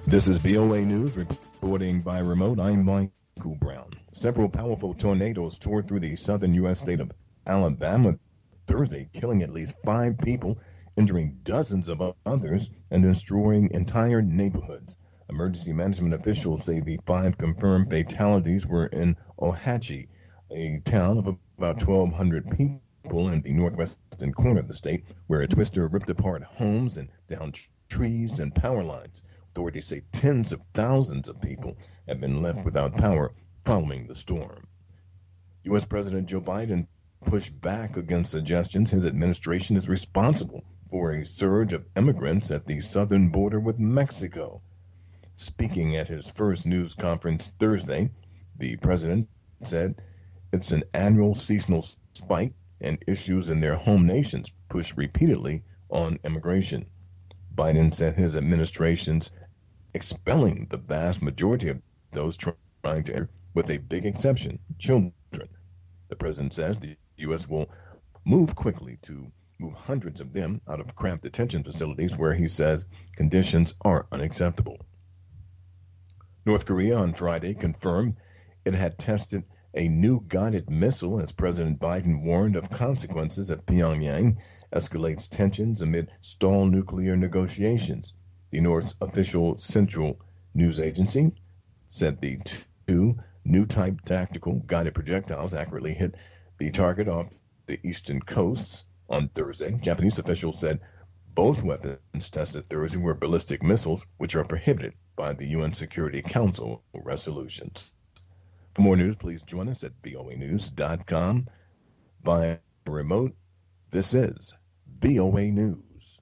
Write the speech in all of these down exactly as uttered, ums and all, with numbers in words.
This is V O A News reporting by remote. I'm Michael Brown. Several powerful tornadoes tore through the southern U S state of Alabama Thursday, killing at least five people, injuring dozens of others, and destroying entire neighborhoods. Emergency management officials say the five confirmed fatalities were in Ohatchee, a town of about twelve hundred people in the northwestern corner of the state, where a twister ripped apart homes and downed trees and power lines. Authorities say tens of thousands of people have been left without power following the storm. U S. President Joe Biden pushed back against suggestions his administration is responsible for a surge of immigrants at the southern border with Mexico. Speaking at his first news conference Thursday, the president said it's an annual seasonal spike and issues in their home nations push repeatedly on immigration. Biden said his administration's expelling the vast majority of those trying to enter, with a big exception, children. The president says the U S will move quickly to move hundreds of them out of cramped detention facilities where he says conditions are unacceptable. North Korea on Friday confirmed it had tested a new guided missile as President Biden warned of consequences if Pyongyang escalates tensions amid stalled nuclear negotiations. The North's official Central News Agency said the two new type tactical guided projectiles accurately hit the target off the eastern coasts on Thursday. Japanese officials said both weapons tested Thursday were ballistic missiles, which are prohibited by the U N Security Council resolutions. For more news, please join us at V O A news dot com via remote. This is V O A News.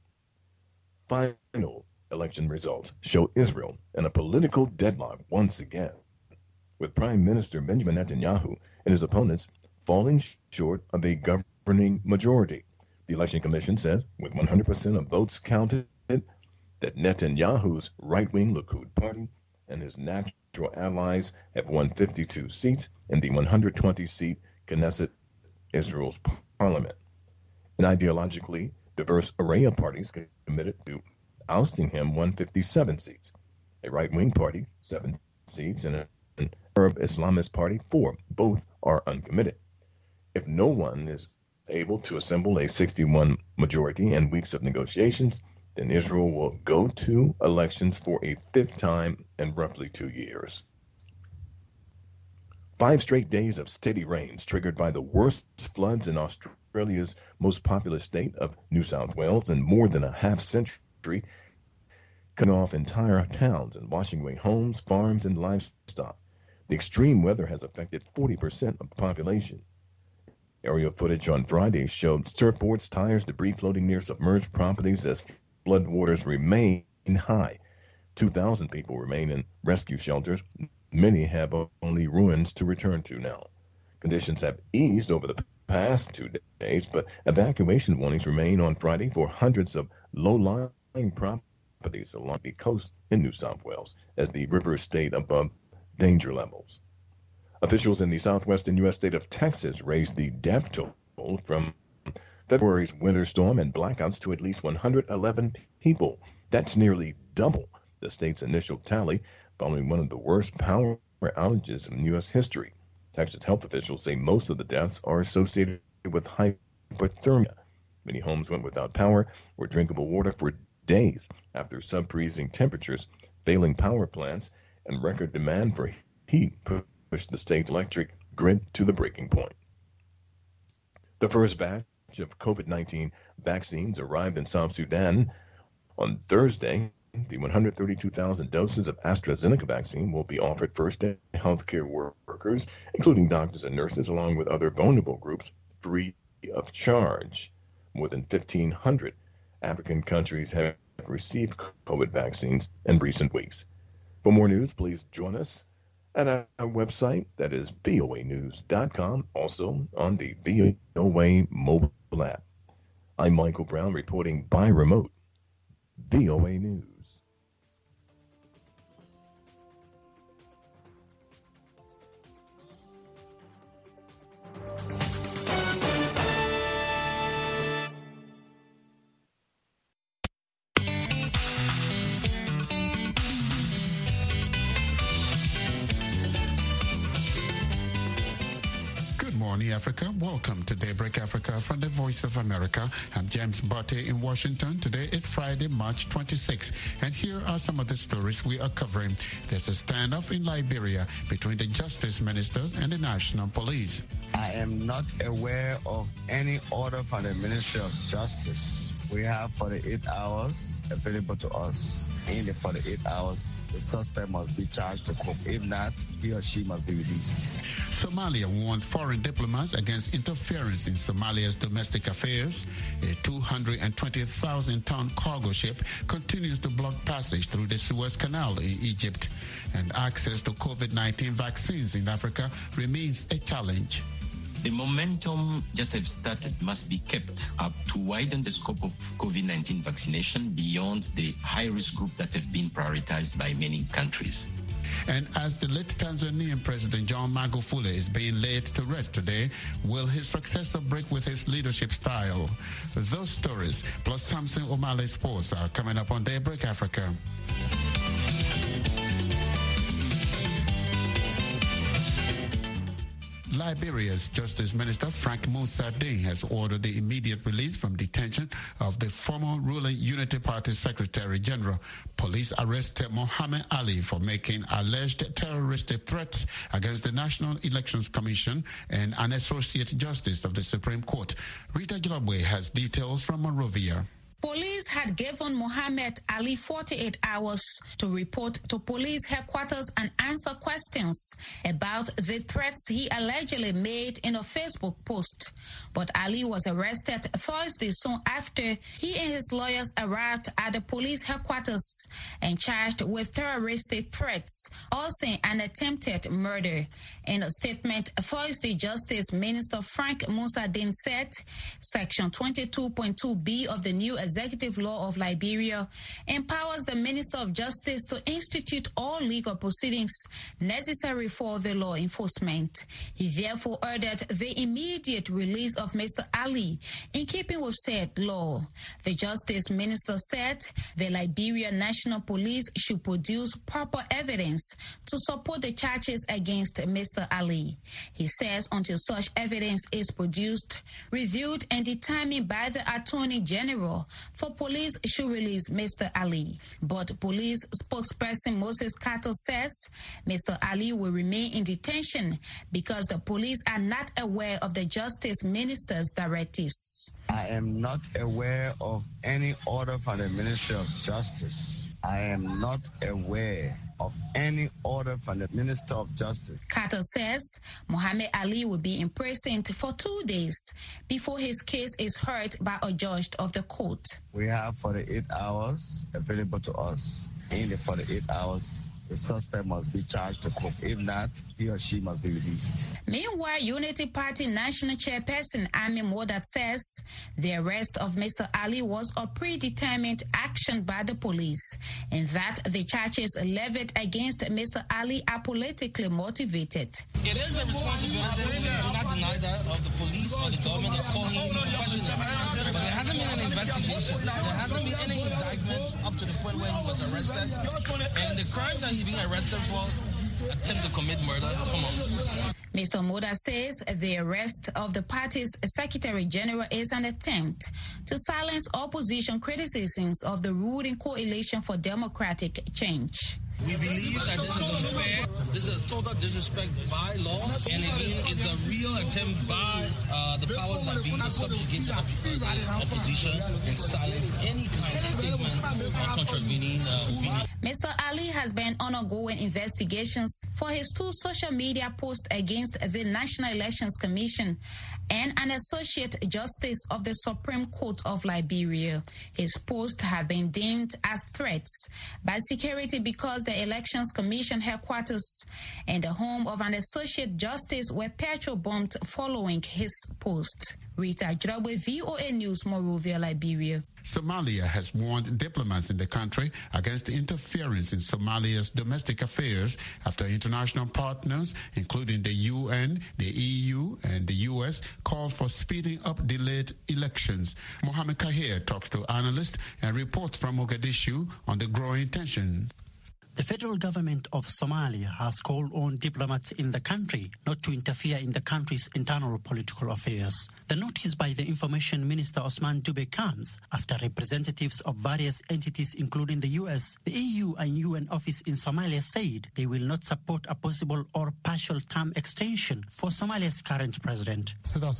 Final election results show Israel in a political deadlock once again, with Prime Minister Benjamin Netanyahu and his opponents falling short of a governing majority. The Election Commission said, with one hundred percent of votes counted, that Netanyahu's right-wing Likud party and his natural allies have won fifty-two seats in the one hundred twenty seat Knesset, Israel's parliament. An ideologically diverse array of parties committed to ousting him won fifty-seven seats. A right-wing party, seven seats, and an Arab Islamist party, four. Both are uncommitted. If no one is able to assemble a sixty-one majority in weeks of negotiations, then Israel will go to elections for a fifth time in roughly two years. Five straight days of steady rains triggered by the worst floods in Australia's most populous state of New South Wales in more than a half century, cutting off entire towns and washing away homes, farms, and livestock. The extreme weather has affected forty percent of the population. Aerial footage on Friday showed surfboards, tires, debris floating near submerged properties as floodwaters remain high. two thousand people remain in rescue shelters. Many have only ruins to return to now. Conditions have eased over the past two days, but evacuation warnings remain on Friday for hundreds of low-lying properties along the coast in New South Wales as the rivers stayed above danger levels. Officials in the southwestern U S state of Texas raised the death toll from February's winter storm and blackouts to at least one hundred eleven people. That's nearly double the state's initial tally, following one of the worst power outages in U S history. Texas health officials say most of the deaths are associated with hypothermia. Many homes went without power or drinkable water for days after sub-freezing temperatures, failing power plants, and record demand for heat pushed the state's electric grid to the breaking point. The first batch of COVID nineteen vaccines arrived in South Sudan on Thursday. The one hundred thirty-two thousand doses of AstraZeneca vaccine will be offered first to healthcare workers, including doctors and nurses, along with other vulnerable groups, free of charge. More than fifteen hundred African countries have received COVID vaccines in recent weeks. For more news, please join us at our website, that is V O A news dot com, also on the V O A mobile app. I'm Michael Brown reporting by remote. V O A News. evening, Africa. Welcome to Daybreak Africa from the Voice of America. I'm James Botte in Washington. Today is Friday, March twenty-sixth, and here are some of the stories we are covering. There's a standoff in Liberia between the justice ministers and the national police. I am not aware of any order from the Ministry of Justice. We have forty-eight hours available to us. In the forty-eight hours, the suspect must be charged to court. If not, he or she must be released. Somalia warns foreign diplomats against interference in Somalia's domestic affairs. A two hundred twenty thousand ton cargo ship continues to block passage through the Suez Canal in Egypt. And access to COVID nineteen vaccines in Africa remains a challenge. The momentum just have started must be kept up to widen the scope of COVID nineteen vaccination beyond the high-risk group that have been prioritized by many countries. And as the late Tanzanian President John Magufuli is being laid to rest today, will his successor break with his leadership style? Those stories, plus Samson Omale Sports, are coming up on Daybreak Africa. Liberia's Justice Minister Frank Musa Ding has ordered the immediate release from detention of the former ruling Unity Party Secretary General. Police arrested Mohammed Ali for making alleged terroristic threats against the National Elections Commission and an associate justice of the Supreme Court. Rita Jalabwe has details from Monrovia. Police had given Mohammed Ali forty-eight hours to report to police headquarters and answer questions about the threats he allegedly made in a Facebook post. But Ali was arrested Thursday soon after he and his lawyers arrived at the police headquarters and charged with terroristic threats, also an attempted murder. In a statement, Thursday, Justice Minister Frank Musa Ding said Section twenty-two point two B of the new Executive Law of Liberia empowers the Minister of Justice to institute all legal proceedings necessary for the law enforcement. He therefore ordered the immediate release of Mister Ali in keeping with said law. The Justice Minister said the Liberian National Police should produce proper evidence to support the charges against Mister Ali. He says until such evidence is produced, reviewed, and determined by the Attorney General, for police should release Mister Ali. But police spokesperson Moses Carter says Mister Ali will remain in detention because the police are not aware of the Justice Minister's directives. I am not aware of any order from the Ministry of Justice. I am not aware of any order from the Minister of Justice. Carter says Mohammed Ali will be imprisoned for two days before his case is heard by a judge of the court. We have forty-eight hours available to us. In the forty-eight hours, the suspect must be charged to court. If not, he or she must be released. Meanwhile, Unity Party National Chairperson Ami Modat says the arrest of Mister Ali was a predetermined action by the police and that the charges levied against Mister Ali are politically motivated. It is the responsibility, we do not deny that, of the police or the government of calling him to question him. But there hasn't been an investigation. There hasn't been any indictment up to the point where he was arrested. And the crime that he's being arrested for, attempt to commit murder, come on. Mister Moda says the arrest of the party's Secretary General is an attempt to silence opposition criticisms of the ruling Coalition for Democratic Change. We believe that this is unfair. This is a total disrespect by law. And again, it's a real attempt by uh, the powers that be to subjugate the opposition and silence any kind of statements or contravening uh, opinion. Mister Ali has been on ongoing investigations for his two social media posts against the National Elections Commission and an associate justice of the Supreme Court of Liberia. His posts have been deemed as threats by security because the Elections Commission headquarters and the home of an associate justice were petrol-bombed following his post. Rita Jrabwe, V O A News, Monrovia, Liberia. Somalia has warned diplomats in the country against interference in Somalia's domestic affairs after international partners, including the U N, the E U, and the U S, called for speeding up delayed elections. Mohammed Kahir talks to analysts and reports from Mogadishu on the growing tension. The federal government of Somalia has called on diplomats in the country not to interfere in the country's internal political affairs. The notice by the Information Minister Osman Dube comes after representatives of various entities, including the U S, the E U and U N office in Somalia, said they will not support a possible or partial term extension for Somalia's current president.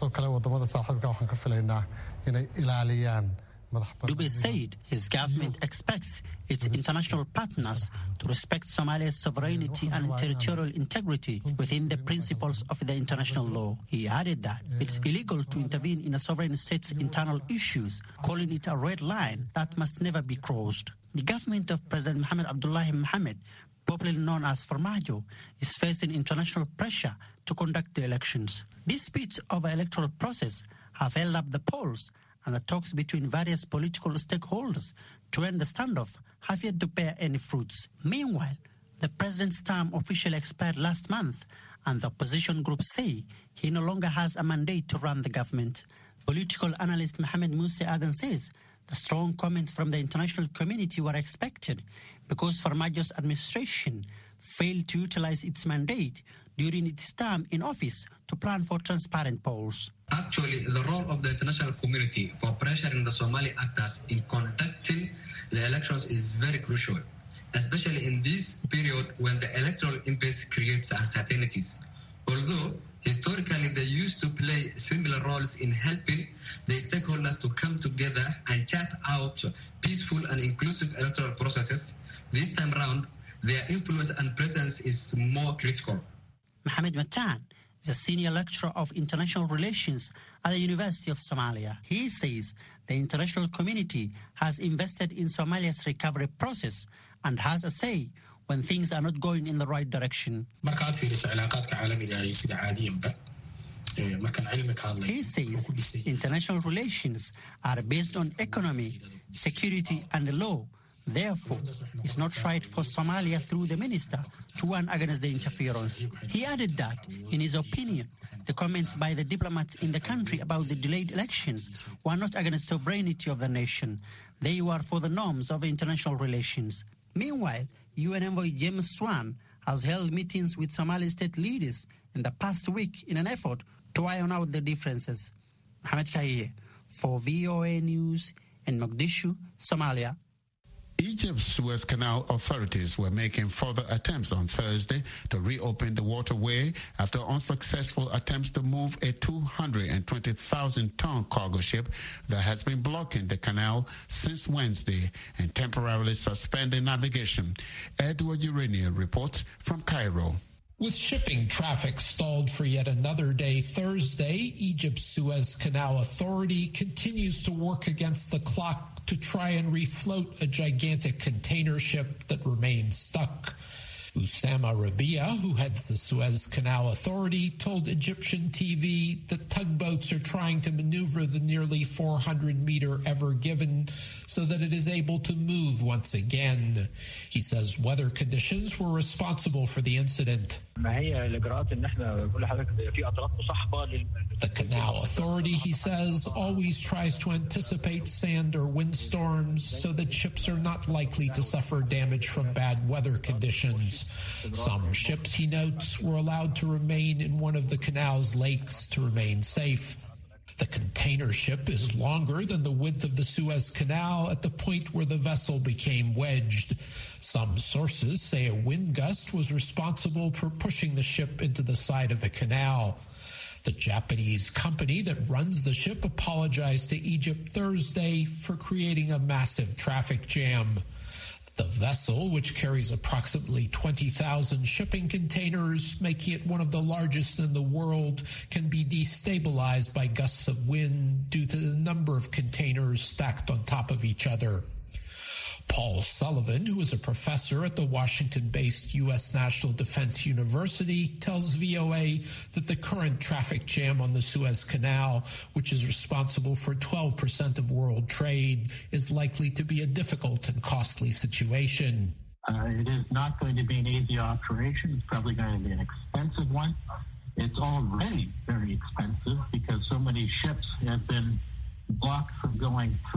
Dube said his government expects its international partners to respect Somalia's sovereignty and territorial integrity within the principles of the international law. He added that it's illegal to intervene in a sovereign state's internal issues, calling it a red line that must never be crossed. The government of President Mohamed Abdullahi Mohamed, popularly known as Farmaajo, is facing international pressure to conduct the elections. Disputes over electoral process have held up the polls, and the talks between various political stakeholders to end the standoff have yet to bear any fruits. Meanwhile, the president's term officially expired last month, and the opposition groups say he no longer has a mandate to run the government. Political analyst Mohamed Musa Adan says the strong comments from the international community were expected because Farmaajo's administration failed to utilize its mandate during its term in office to plan for transparent polls. Actually, the role of the international community for pressuring the Somali actors in conducting the elections is very crucial, especially in this period when the electoral impasse creates uncertainties. Although historically they used to play similar roles in helping the stakeholders to come together and chart out peaceful and inclusive electoral processes, this time round their influence and presence is more critical. Mohamed Matan is a senior lecturer of international relations at the University of Somalia. He says the international community has invested in Somalia's recovery process and has a say when things are not going in the right direction. He says international relations are based on economy, security and law. Therefore, it's not right for Somalia through the minister to warn against the interference. He added that, in his opinion, the comments by the diplomats in the country about the delayed elections were not against the sovereignty of the nation. They were for the norms of international relations. Meanwhile, U N envoy James Swan has held meetings with Somali state leaders in the past week in an effort to iron out the differences. Mohamed Shahir for V O A News in Mogadishu, Somalia. Egypt's Suez Canal authorities were making further attempts on Thursday to reopen the waterway after unsuccessful attempts to move a two hundred twenty thousand ton cargo ship that has been blocking the canal since Wednesday and temporarily suspending navigation. Edward Urania reports from Cairo. With shipping traffic stalled for yet another day Thursday, Egypt's Suez Canal Authority continues to work against the clock to try and refloat a gigantic container ship that remains stuck. Usama Rabia, who heads the Suez Canal Authority, told Egyptian T V that tugboats are trying to maneuver the nearly four hundred meter Ever Given so that it is able to move once again. He says weather conditions were responsible for the incident. The Canal Authority, he says, always tries to anticipate sand or windstorms so that ships are not likely to suffer damage from bad weather conditions. Some ships, he notes, were allowed to remain in one of the canal's lakes to remain safe. The container ship is longer than the width of the Suez Canal at the point where the vessel became wedged. Some sources say a wind gust was responsible for pushing the ship into the side of the canal. The Japanese company that runs the ship apologized to Egypt Thursday for creating a massive traffic jam. The vessel, which carries approximately twenty thousand shipping containers, making it one of the largest in the world, can be destabilized by gusts of wind due to the number of containers stacked on top of each other. Paul Sullivan, who is a professor at the Washington-based U S National Defense University, tells V O A that the current traffic jam on the Suez Canal, which is responsible for twelve percent of world trade, is likely to be a difficult and costly situation. Uh, it is not going to be an easy operation. It's probably going to be an expensive one. It's already very expensive because so many ships have been blocked from going through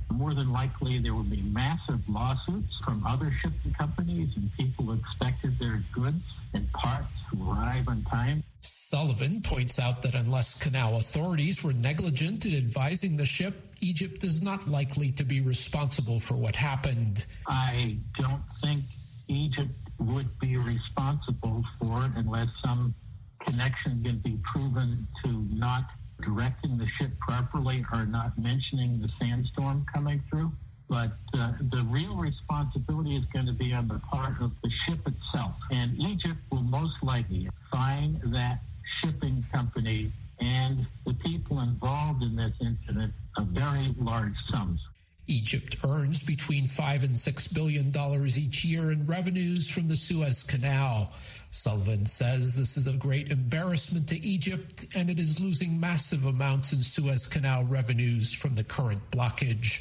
more than likely there will be massive lawsuits from other shipping companies, and people expected their goods and parts to arrive on time. Sullivan points out that unless canal authorities were negligent in advising the ship, Egypt is not likely to be responsible for what happened. I don't think Egypt would be responsible for it unless some connection can be proven to not directing the ship properly or not mentioning the sandstorm coming through. But uh, the real responsibility is going to be on the part of the ship itself. And Egypt will most likely fine that shipping company and the people involved in this incident a very large sums. Egypt earns between five and six billion dollars each year in revenues from the Suez Canal. Sullivan says this is a great embarrassment to Egypt, and it is losing massive amounts in Suez Canal revenues from the current blockage.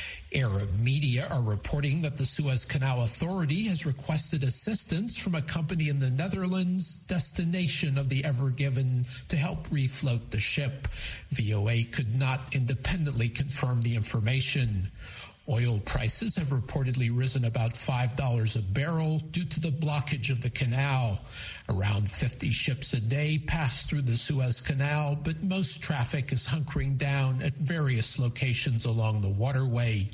Arab media are reporting that the Suez Canal Authority has requested assistance from a company in the Netherlands, destination of the Ever Given, to help refloat the ship. V O A could not independently confirm the information. Oil prices have reportedly risen about five dollars a barrel due to the blockage of the canal. Around fifty ships a day pass through the Suez Canal, but most traffic is hunkering down at various locations along the waterway.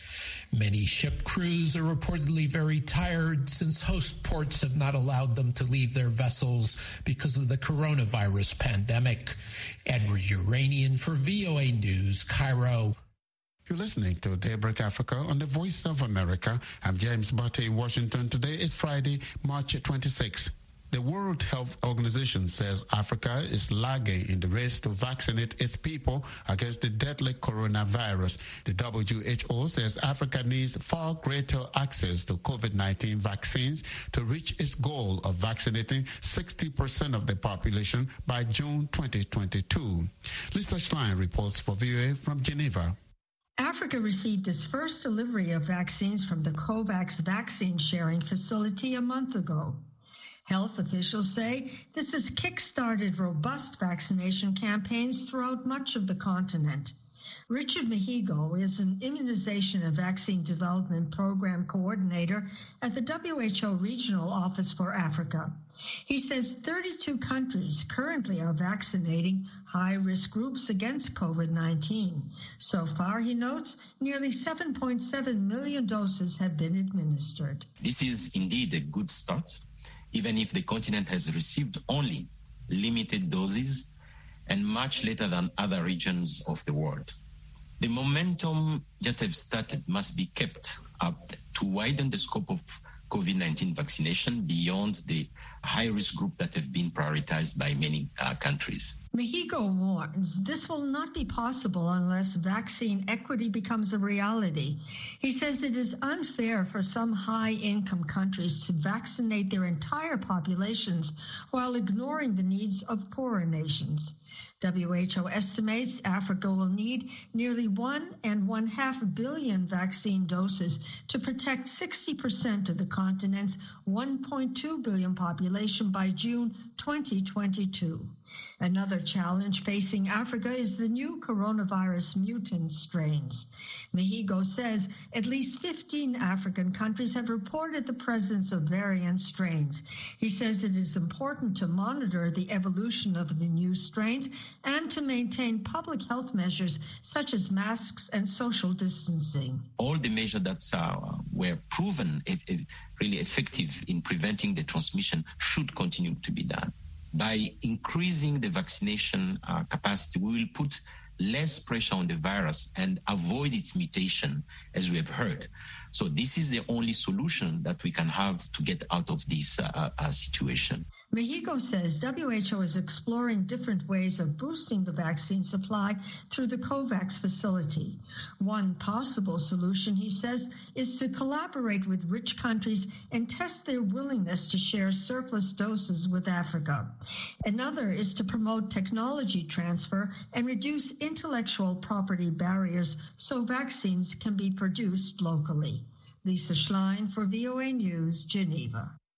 Many ship crews are reportedly very tired since host ports have not allowed them to leave their vessels because of the coronavirus pandemic. Edward Uranian for V O A News, Cairo. You're listening to Daybreak Africa on the Voice of America. I'm James Butte in Washington. Today is Friday, March twenty-sixth. The World Health Organization says Africa is lagging in the race to vaccinate its people against the deadly coronavirus. The W H O says Africa needs far greater access to COVID nineteen vaccines to reach its goal of vaccinating sixty percent of the population by June twenty twenty-two. Lisa Schlein reports for V O A from Geneva. Africa received its first delivery of vaccines from the COVAX vaccine sharing facility a month ago. Health officials say this has kick-started robust vaccination campaigns throughout much of the continent. Richard Mahigo is an immunization and vaccine development program coordinator at the W H O Regional Office for Africa. He says thirty-two countries currently are vaccinating high-risk groups against COVID nineteen. So far, he notes, nearly seven point seven million doses have been administered. This is indeed a good start, even if the continent has received only limited doses and much later than other regions of the world. The momentum just have started must be kept up to widen the scope of COVID nineteen vaccination beyond the high-risk group that have been prioritized by many uh, countries. Mahigo warns this will not be possible unless vaccine equity becomes a reality. He says it is unfair for some high-income countries to vaccinate their entire populations while ignoring the needs of poorer nations. W H O estimates Africa will need nearly one and one half billion vaccine doses to protect sixty percent of the continent's one point two billion population by June twenty twenty-two. Another challenge facing Africa is the new coronavirus mutant strains. Mahigo says at least fifteen African countries have reported the presence of variant strains. He says it is important to monitor the evolution of the new strains and to maintain public health measures such as masks and social distancing. All the measures that uh, were proven e- e- really effective in preventing the transmission should continue to be done. By increasing the vaccination uh, capacity, we will put less pressure on the virus and avoid its mutation, as we have heard. So this is the only solution that we can have to get out of this uh, uh, situation. Mahigo says W H O is exploring different ways of boosting the vaccine supply through the COVAX facility. One possible solution, he says, is to collaborate with rich countries and test their willingness to share surplus doses with Africa. Another is to promote technology transfer and reduce intellectual property barriers so vaccines can be produced locally. Lisa Schlein for V O A News, Geneva.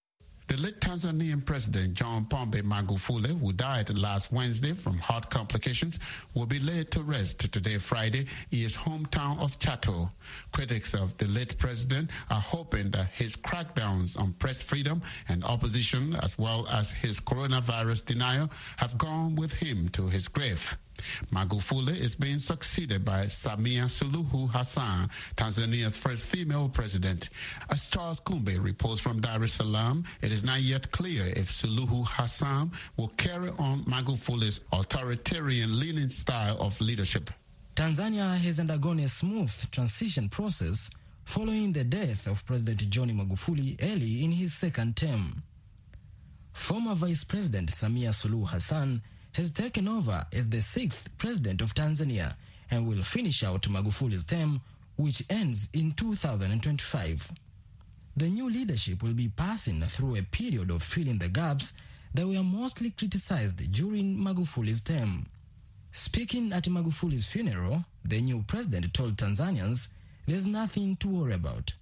The late Tanzanian President John Pombe Magufuli, who died last Wednesday from heart complications, will be laid to rest today, Friday, in his hometown of Chato. Critics of the late president are hoping that his crackdowns on press freedom and opposition, as well as his coronavirus denial, have gone with him to his grave. Magufuli is being succeeded by Samia Suluhu Hassan, Tanzania's first female president. As Charles Kumbe reports from Dar es Salaam, it is not yet clear if Suluhu Hassan will carry on Magufuli's authoritarian-leaning style of leadership. Tanzania has undergone a smooth transition process following the death of President John Magufuli early in his second term. Former Vice President Samia Suluhu Hassan has taken over as the sixth president of Tanzania and will finish out Magufuli's term, which ends in two thousand twenty-five. The new leadership will be passing through a period of filling the gaps that were mostly criticized during Magufuli's term. Speaking at Magufuli's funeral, the new president told Tanzanians there's nothing to worry about.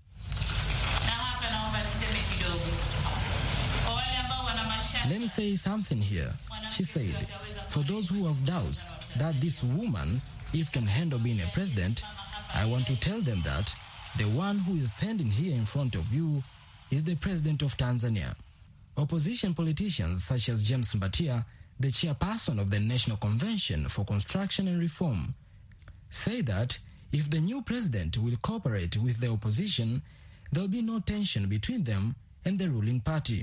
Let me say something here, she said. For those who have doubts that this woman, if can handle being a president, I want to tell them that the one who is standing here in front of you is the president of Tanzania. Opposition politicians such as James Mbatia, the chairperson of the National Convention for Construction and Reform, say that if the new president will cooperate with the opposition, there will be no tension between them and the ruling party.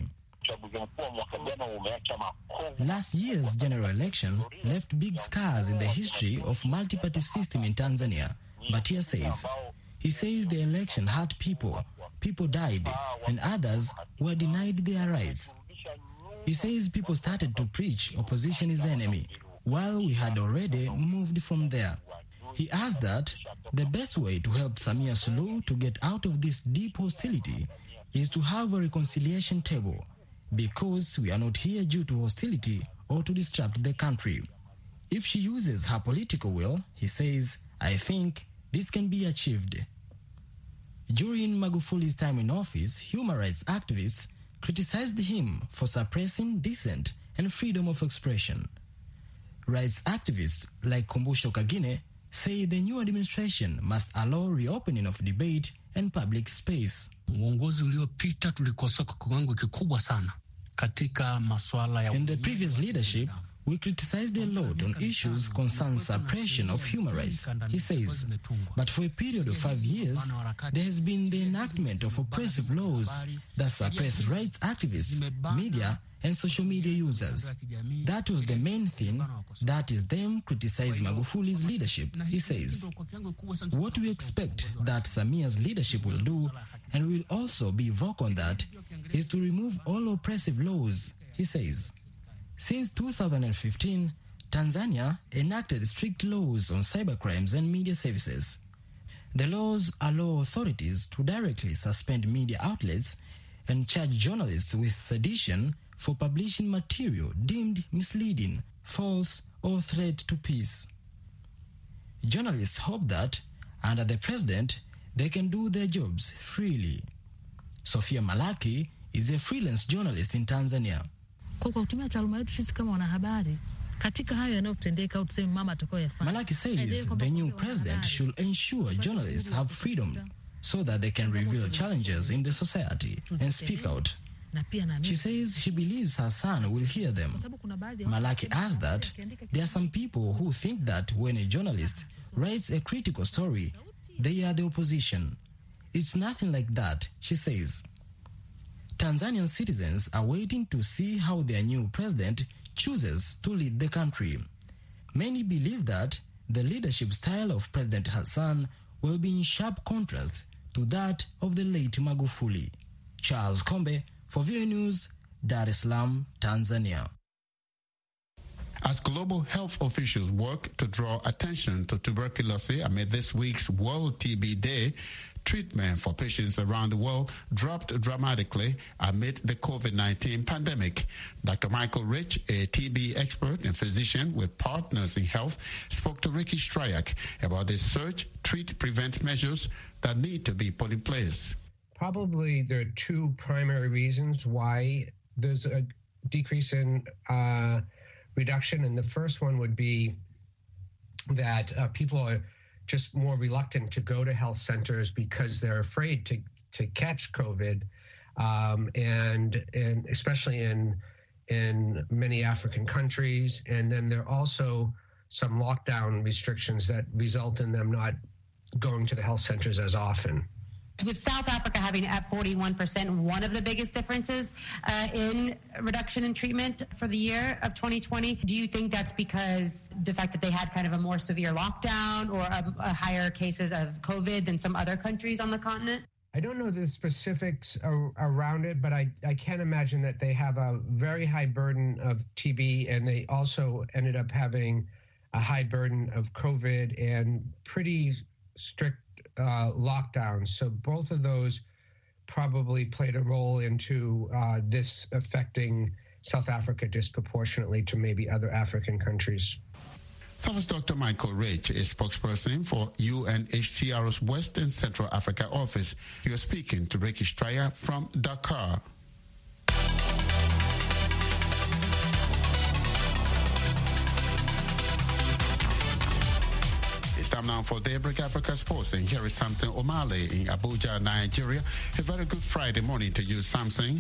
Last year's general election left big scars in the history of multi-party system in Tanzania, Mbatia says. He says the election hurt people, people died, and others were denied their rights. He says people started to preach opposition is enemy, while we had already moved from there. He asked that the best way to help Samia Suluhu to get out of this deep hostility is to have a reconciliation table, because we are not here due to hostility or to disrupt the country. If she uses her political will, he says, I think this can be achieved. During Magufuli's time in office, human rights activists criticized him for suppressing dissent and freedom of expression. Rights activists like Kumbusho Kagine say the new administration must allow reopening of debate and public space. Uongozi uliopita tulikosoa kwa kiwango kikubwa sana katika masuala ya. In the previous leadership, we criticized a lot on issues concerning suppression of human rights, he says. But for a period of five years, there has been the enactment of oppressive laws that suppress rights activists, media, and social media users. That was the main thing, that is them criticize Magufuli's leadership, he says. What we expect that Samia's leadership will do, and will also be vocal on that, is to remove all oppressive laws, he says. Since two thousand fifteen, Tanzania enacted strict laws on cybercrimes and media services. The laws allow authorities to directly suspend media outlets and charge journalists with sedition for publishing material deemed misleading, false, or threat to peace. Journalists hope that, under the president, they can do their jobs freely. Sophia Malaki is a freelance journalist in Tanzania. Malaki says the new president should ensure journalists have freedom so that they can reveal challenges in the society and speak out. She says she believes her son will hear them. Malaki adds that there are some people who think that when a journalist writes a critical story, they are the opposition. It's nothing like that, she says. Tanzanian citizens are waiting to see how their new president chooses to lead the country. Many believe that the leadership style of President Hassan will be in sharp contrast to that of the late Magufuli. Charles Kombe, for V O A News, Dar es Salaam, Tanzania. As global health officials work to draw attention to tuberculosis amid this week's World T B Day, treatment for patients around the world dropped dramatically amid the COVID nineteen pandemic. Doctor Michael Rich, a T B expert and physician with Partners in Health, spoke to Ricky Stryak about the search, treat, prevent measures that need to be put in place. Probably there are two primary reasons why there's a decrease in uh, reduction. And the first one would be that uh, people are just more reluctant to go to health centers because they're afraid to, to catch COVID. Um, and, and especially in, in many African countries. And then there are also some lockdown restrictions that result in them not going to the health centers as often. With South Africa having at forty-one percent, one of the biggest differences uh, in reduction in treatment for the year of twenty twenty, do you think that's because the fact that they had kind of a more severe lockdown or a, a higher cases of COVID than some other countries on the continent? I don't know the specifics ar- around it, but I, I can imagine that they have a very high burden of T B, and they also ended up having a high burden of COVID and pretty strict uh, lockdowns. So both of those probably played a role into uh, this affecting South Africa disproportionately to maybe other African countries. That was Doctor Michael Rich, a spokesperson for U N H C R's West and Central Africa office. He was speaking to Ricky Stryer from Dakar. It's time now for Daybreak Africa Sports, and here is Samson Omale in Abuja, Nigeria. A very good Friday morning to you, Samson.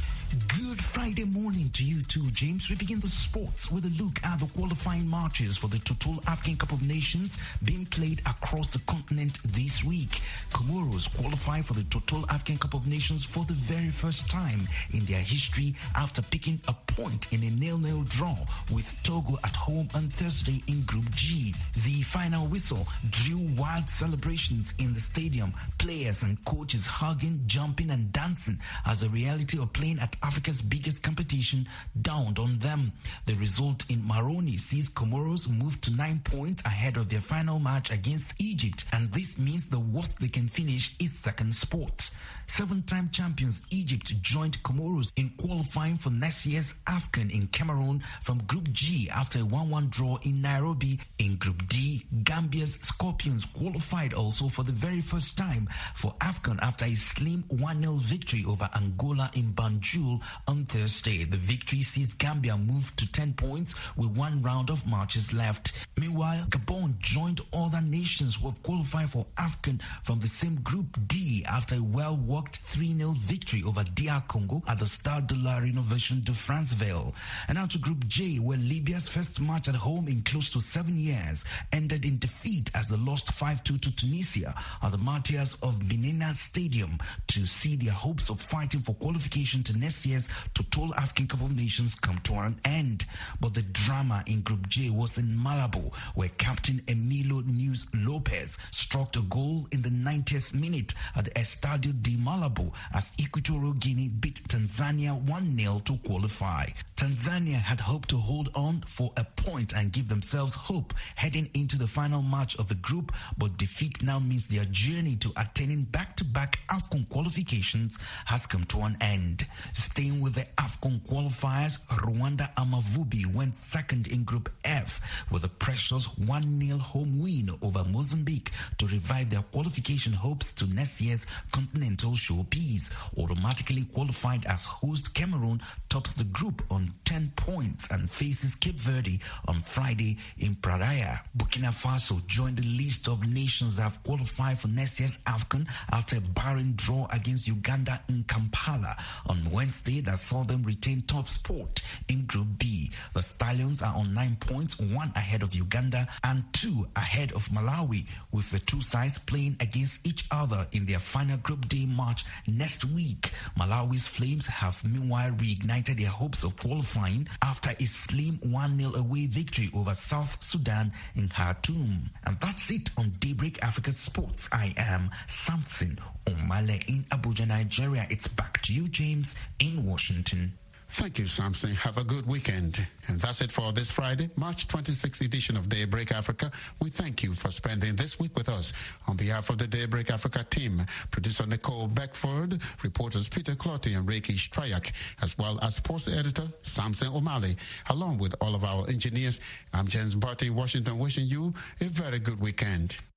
Good Friday morning to you too, James. We begin the sports with a look at the qualifying matches for the Total African Cup of Nations being played across the continent this week. Comoros qualify for the Total African Cup of Nations for the very first time in their history after picking a point in a nil-nil draw with Togo at home on Thursday in Group G. The final whistle drew wild celebrations in the stadium, players and coaches hugging, jumping and dancing as the reality of playing at Africa's biggest competition dawned on them. The result in Maroni sees Comoros move to nine points ahead of their final match against Egypt, and this means the worst they can finish is second spot. Seven-time champions Egypt joined Comoros in qualifying for next year's AFCON in Cameroon from Group G after a one one draw in Nairobi. In Group D, Gambia's Scorpions qualified also for the very first time for AFCON after a slim one nil victory over Angola in Banjul on Thursday. The victory sees Gambia move to ten points with one round of matches left. Meanwhile, Gabon joined other nations who have qualified for AFCON from the same Group D after a well-worked three nil victory over D R Congo at the Stade de la Rénovation de Franceville. And now to Group J, where Libya's first match at home in close to seven years ended in defeat as they lost five two to Tunisia at the Martyrs of Benina Stadium to see their hopes of fighting for qualification to next year's Total African Cup of Nations come to an end. But the drama in Group J was in Malabo, where Captain Emilio News Lopez struck a goal in the ninetieth minute at the Estadio de Malabo as Equatorial Guinea beat Tanzania one nil to qualify. Tanzania had hoped to hold on for a point and give themselves hope heading into the final match of the group, but defeat now means their journey to attaining back-to-back AFCON qualifications has come to an end. Staying with the AFCON qualifiers, Rwanda Amavubi went second in Group F with a precious one nil home win over Mozambique to revive their qualification hopes to next year's continental showpiece. Automatically qualified as host, Cameroon tops the group on ten points and faces Cape Verde on Friday in Praia. Burkina Faso joined the list of nations that have qualified for next year's AFCON after a barren draw against Uganda in Kampala on Wednesday that saw them retain top spot in Group B. The Stallions are on nine points, one ahead of Uganda and two ahead of Malawi, with the two sides playing against each other in their final Group D match next week. Malawi's Flames have meanwhile reignited their hopes of qualifying after a slim one nil away victory over South Sudan in Khartoum. And that's it on Daybreak Africa Sports. I am Samson Omale in Abuja, Nigeria. It's back to you, James, in Washington. Thank you, Samson. Have a good weekend. And that's it for this Friday, March twenty-sixth edition of Daybreak Africa. We thank you for spending this week with us. On behalf of the Daybreak Africa team, producer Nicole Beckford, reporters Peter Clotty and Reiki Strayak, as well as sports editor Samson Omale, along with all of our engineers, I'm James Barty in Washington, wishing you a very good weekend.